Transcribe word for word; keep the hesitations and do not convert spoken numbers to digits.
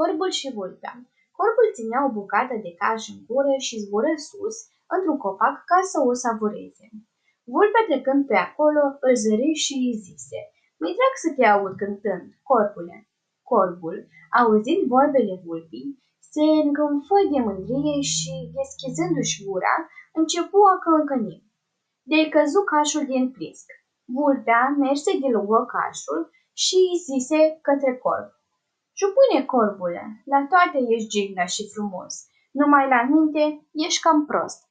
Corbul și vulpea. Corbul ținea o bucată de caș în gură și zbură sus, într-un copac, ca să o savureze. Vulpea, trecând pe acolo, îl zări și îi zise: "Mi-e drag să te aud cântând, corbule." Corbul, auzind vorbele vulpii, se îngânfă de mândrie și, deschizându-și gura, începu a clăncăni. De-i căzu cașul din plisc. Vulpea merse de lângă cașul și îi zise către corb: "Ciupune, corbule, la toate ești gignă și frumos, numai la minte ești cam prost."